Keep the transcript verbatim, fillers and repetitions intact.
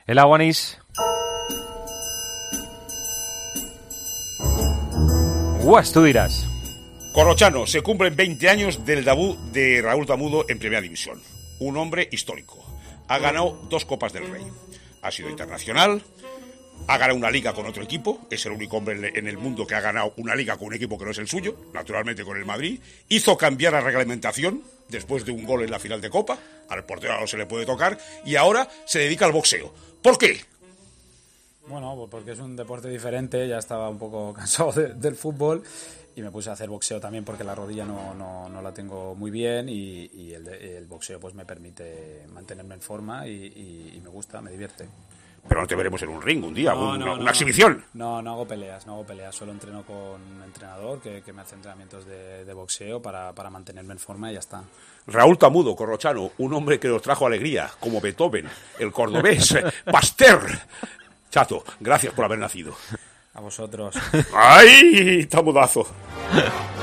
El Aguanís. Guas, tú dirás. Corrochano, se cumplen veinte años del debut de Raúl Tamudo en Primera División. Un hombre histórico. Ha ganado dos Copas del Rey. Ha sido internacional. Ha ganado una liga con otro equipo. Es el único hombre en el mundo que ha ganado una liga con un equipo que no es el suyo. Naturalmente con el Madrid. Hizo cambiar la reglamentación después de un gol en la final de Copa. Al portero no se le puede tocar. Y ahora se dedica al boxeo. ¿Por qué? Bueno, porque es un deporte diferente. Ya estaba un poco cansado de, del fútbol. Y me puse a hacer boxeo también porque la rodilla no, no, no la tengo muy bien y, y el, el boxeo pues me permite mantenerme en forma y, y, y me gusta, me divierte. Pero no te veremos en un ring un día, no, un, no, una, no, una exhibición. No, no hago peleas, no hago peleas, solo entreno con un entrenador que, que me hace entrenamientos de, de boxeo para, para mantenerme en forma y ya está. Raúl Tamudo, Corrochano, un hombre que nos trajo alegría, como Beethoven, el cordobés, Pasteur. Chato, gracias por haber nacido. A vosotros. ¡Ay, Tamudazo!